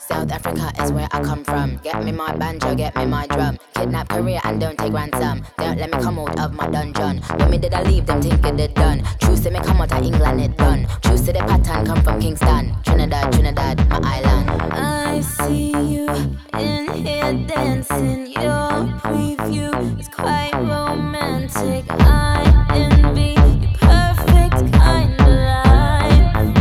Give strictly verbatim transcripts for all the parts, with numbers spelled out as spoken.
South Africa is where I come from. Get me my banjo, get me my drum. Kidnap Korea and don't take ransom. Don't let me come out of my dungeon. When me did I leave them thinking it done. True say me come out of England it done. True say the pattern come from Kingston. Trinidad, Trinidad, my island. I see you in here dancing. Your preview is quite romantic. I envy your perfect kind of life.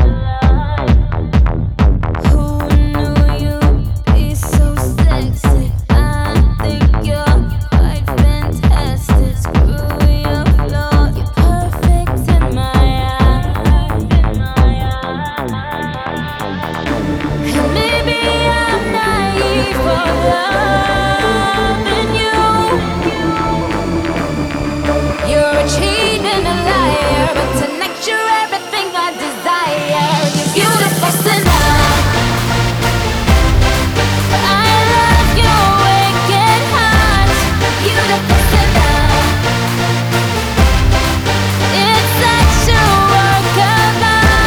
Who knew you'd be so sexy? I think you're quite fantastic. Screw your flaw, you're perfect in my eyes. And maybe I'm naive for loving you. You're a cheat and a liar, but tonight you're everything I desire. You're beautiful tonight. I love your wicked heart. Beautiful tonight. It's such a work of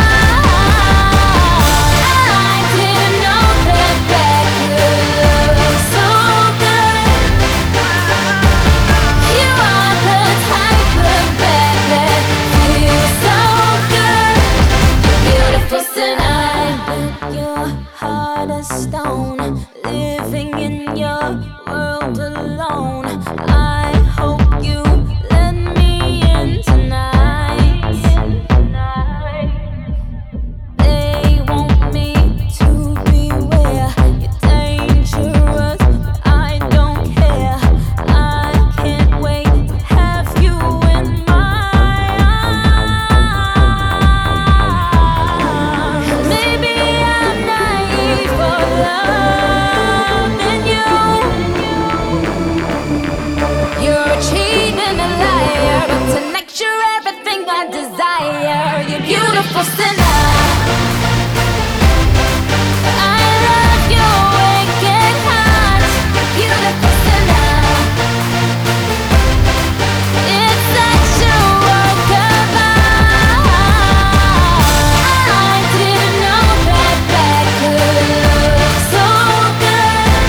art. I didn't know that that could look so good. You are the type of bed that feels so good. Beautiful tonight. But your heart of stone, living in your world alone. I hope you let me in tonight. They want me to beware. You're dangerous, but I don't care. I can't wait to have you in my arms. Maybe I'm naive for loving you. You're a cheat and a liar, but tonight you're everything I desire. You're beautiful tonight. I love your wicked heart. Beautiful tonight. It's such a work of art. I didn't know that that could look so good.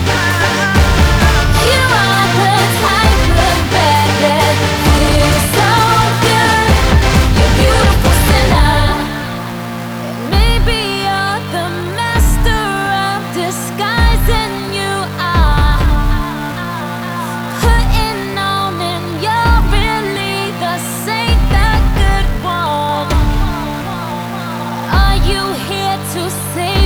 You are the type of bed that feels so good. You're beautiful tonight. Maybe you're the master of disguising. You are putting on, and you're really the saint, the good one. Are you here to save